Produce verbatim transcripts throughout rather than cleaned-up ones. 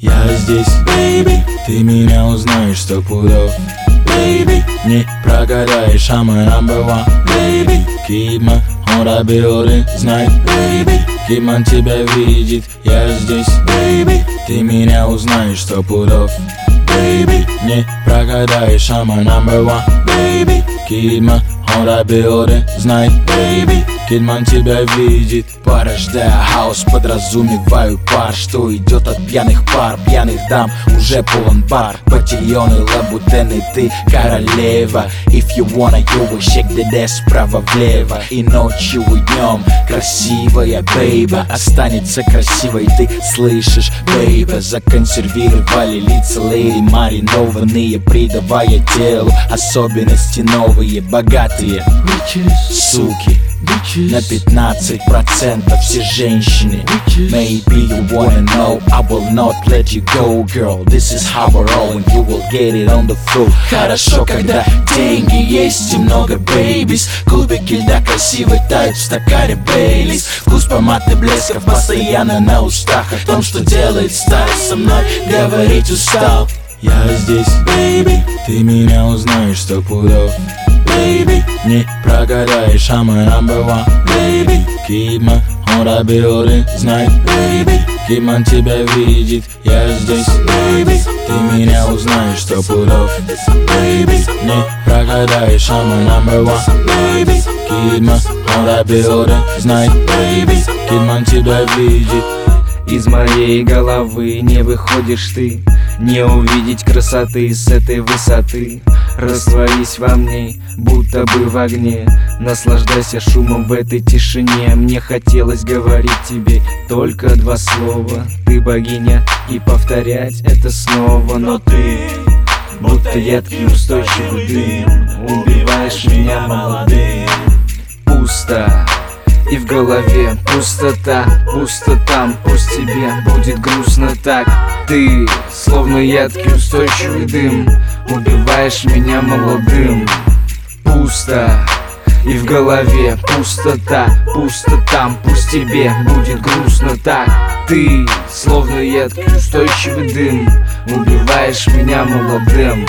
Я здесь, baby, ты меня узнаешь сто пудов, baby, не прогадаешь, I'm a number one, baby. Keep my on the building, знай, baby, Киман тебя видит, я здесь, baby, ты меня узнаешь сто пудов, baby, не прогадаешь, I'm a number one, baby. Keep my on the building, знай, baby, Кидман тебя видит. Порождая хаос, подразумеваю пар, что идет от пьяных пар, пьяных дам, уже полон бар. Ботильоны, лабутены, ты королева. If you wanna, you will shake the ass вправо-влево. И ночью, и днем красивая бейба останется красивой, ты слышишь, бейба. Законсервировали лица леди маринованные, придавая телу особенности новые, богатые суки. На пятнадцать процентов все женщины. Maybe you wanna know, I will not let you go, girl. This is how we're rolling, you will get it on the floor. Хорошо, когда деньги есть и много бейбис. Кубики льда красиво тают в стакане Бейлис. Вкус помады блесков постоянно на устах. О том, что делает старость со мной, говорить устал. Я здесь, baby, ты меня узнаешь сто пудов, baby, не прогадаешь, I'm a number one, baby. Keep my on the building, знай, baby, Киман тебя видит, я здесь, baby, ты меня узнаешь сто пудов, baby, не прогадаешь, I'm a number one, baby. Keep my on the building, знай, baby, Киман тебя видит. Из моей головы не выходишь ты, не увидеть красоты с этой высоты. Растворись во мне, будто бы в огне. Наслаждайся шумом в этой тишине. Мне хотелось говорить тебе только два слова. Ты богиня, и повторять это снова. Но ты, будто едкий устойчивый дым, убиваешь меня молодым. Пусто, и в голове пустота, пусто там, пусть тебе будет грустно так. Ты, словно едкий устойчивый дым, убиваешь меня молодым. Пусто, и в голове пустота, пусто там, пусть тебе будет грустно так. Ты, словно едкий устойчивый дым, убиваешь меня молодым.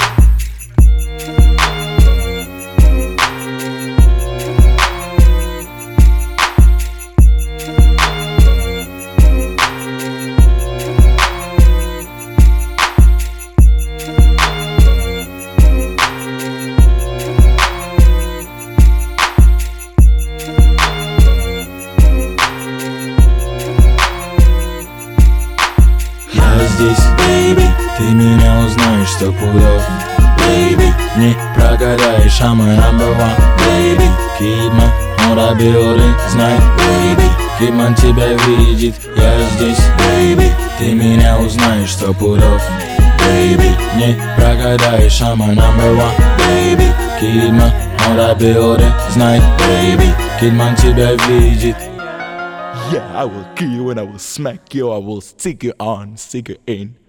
Здесь, baby, ты меня узнаешь сто пудов, baby, не прогадаешь, I'm a number one, baby. Keep my on the building, знай, baby, Киман тебя видит, я здесь, baby, ты меня узнаешь сто пудов, baby, не прогадаешь, I'm a number one, baby. Keep my on the building, знай, baby, Киман тебя видит. Yeah, I will kill you and I will smack you, I will stick you on, stick you in.